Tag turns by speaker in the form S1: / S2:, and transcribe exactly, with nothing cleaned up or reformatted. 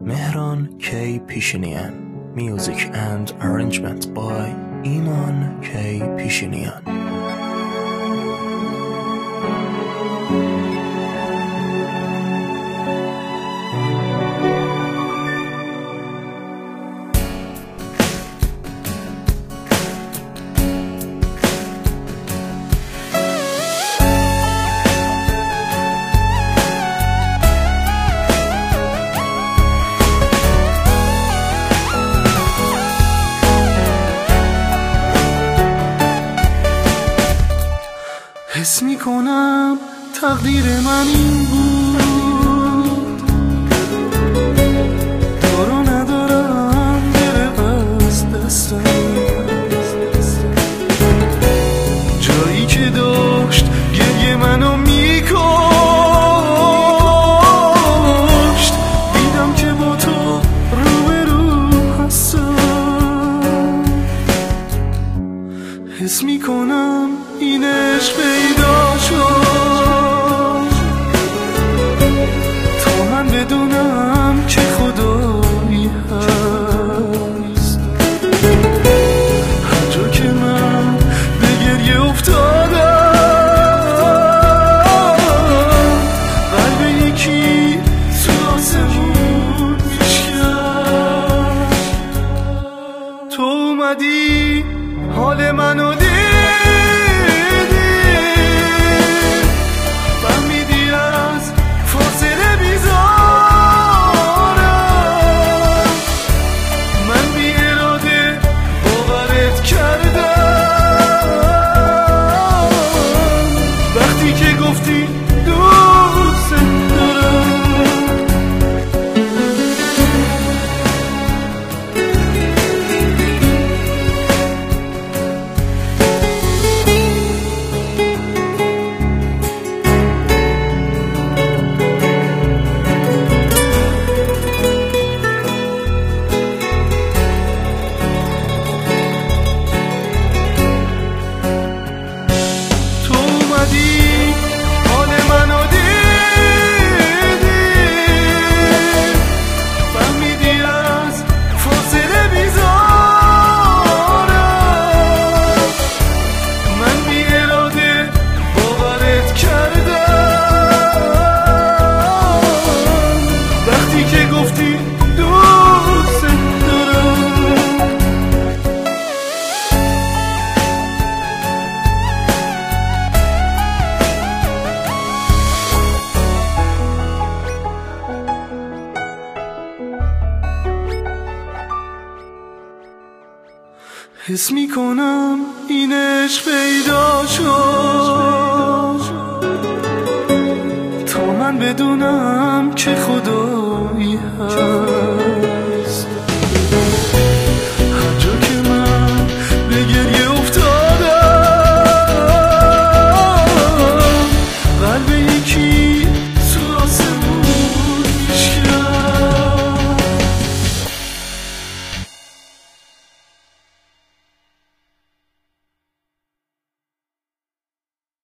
S1: Mehran K. Pishinian. Music and arrangement by Iman K. Pishinian.
S2: حس میکنم تقدیر من این بود، دارو ندارم بره از دستم، جایی که داشت گریه منو میکشت، دیدم که با تو رو به رو هستم. حس میکنم این عشق پیدا شد تا من بدونم که خدایی هست. هر جا که من به گریه افتادم، قلب یکی تو آسمون میشکن. تو اومدی حال منو دیدی، حس میکنم این عشق پیدا شد تا من بدونم که خدایی هست.